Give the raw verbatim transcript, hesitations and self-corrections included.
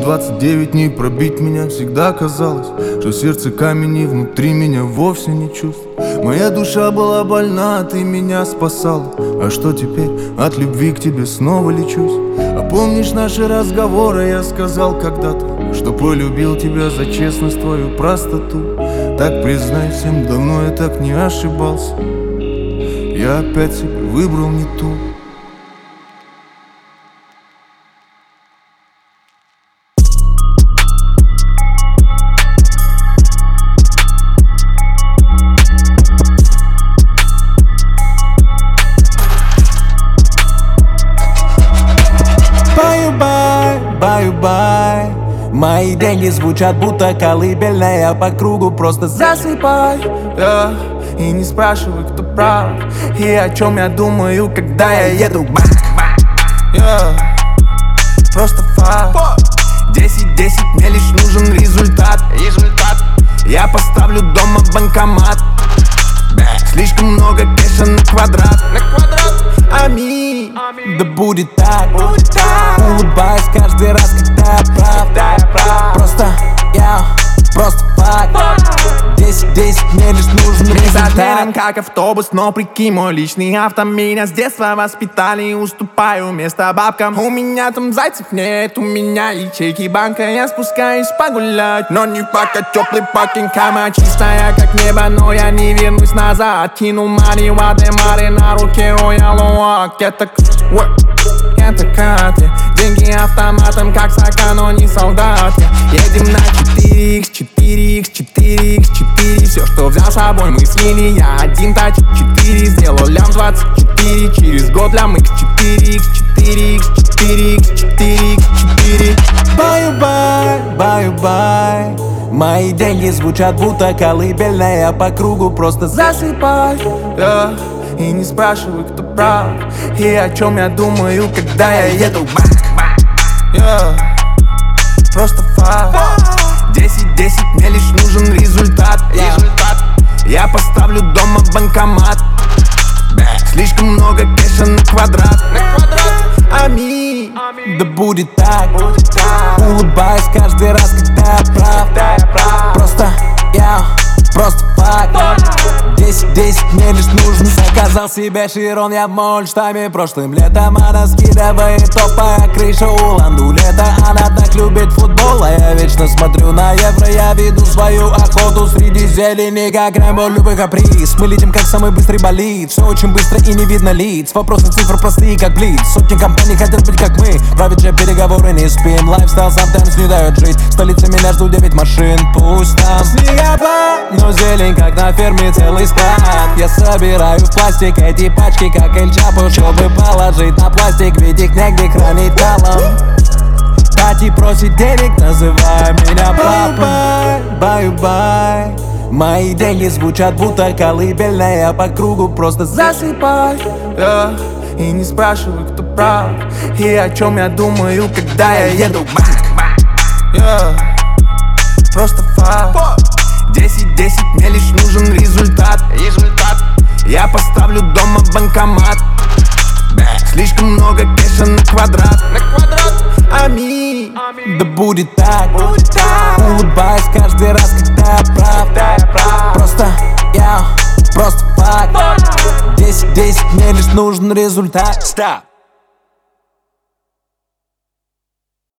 двадцать девять дней пробить меня всегда казалось, что сердце камень и внутри меня вовсе не чувств. Моя душа была больна, ты меня спасала. А что теперь? От любви к тебе снова лечусь. А помнишь наши разговоры? Я сказал когда-то, что полюбил тебя за честность, твою простоту. Так признайся, давно я так не ошибался. Я опять себе выбрал не ту. Баю-бай, мои деньги звучат будто колыбельная. По кругу просто засыпай, yeah. И не спрашивай, кто прав и о чем я думаю, когда я еду бак, yeah. Просто факт. Десять десять, мне лишь нужен результат. Результат. Я поставлю дома банкомат. Слишком много кэша на квадрат. На квадрат. Аминь. Да будет так, будет так. Улыбаюсь каждый раз, когда я прав, когда я прав. Просто я, просто факт. Десять десять, мне лишь нужен результат. Медленно, как автобус, но прикинь, мой личный авто. Меня с детства воспитали, уступаю место бабкам. У меня там зайцев нет, у меня ячейки банка. Я спускаюсь погулять, но не пока теплый паркинг. Кама чистая, как небо, но я не вернусь назад. Кинул мани, ваде мари на руке, оялуак. Это это катя. Деньги автоматом, как сока, но не солдат. Едем на четыре икс, четыре икс, четыре икс, четыре. Все, что взял с собой, мы слили. Я один тачит четыре, сделал лям двадцать четыре. Через год лям икс четыре икс, четыре икс, четыре икс, четыре икс, четыре. Баю-бай, баю-бай, мои деньги звучат будто колыбельная. По кругу просто засыпай, yeah. И не спрашивай, кто прав и о чем я думаю, когда я еду бак, yeah. Просто факт. Десять десять, мне лишь нужен результат. Результат. Я поставлю дома банкомат. Слишком много кэша на квадрат. На квадрат. Аминь. Да будет так, будет так. Улыбаюсь каждый раз, когда я прав, когда я прав. Просто я, просто факт. Десять десять, мне лишь нужен. Заказал себе Широн, я в Мольштаме прошлым летом. Она скидывает топовая крыша у ландулета. Она так любит футбол, а я вечно смотрю на евро. Я веду свою охоту среди зелени, как Рэмбо, любой каприз. Мы летим как самый быстрый болид. Все очень быстро и не видно лиц. Вопросы цифр простые, как блиц. Сотни компаний хотят быть как мы. Правит же переговоры, не спим. Лайфстайл sometimes не дает жить. В столице меня ждут девять машин. Пусть там снегопад, но зелень, как на ферме целый склад. Я собираю в пластик эти пачки, как Эль Чапо, чтобы положить на пластик, ведь их негде хранить талом. Тати просит денег, называй меня папой. Баю-бай, мои деньги звучат будто колыбельная. По кругу просто засыпай, yeah. И не спрашивай, кто прав и о чем я думаю, когда я еду бак, yeah. Просто факт. Десять десять, мне лишь нужен результат. Результат. Я поставлю дома банкомат. Слишком много кэша на квадрат. На квадрат. Аминь. Да будет так, будет так. Улыбаюсь каждый раз, когда я прав, когда я прав. Просто я, просто факт. Десять десять, мне лишь нужен результат. Стоп!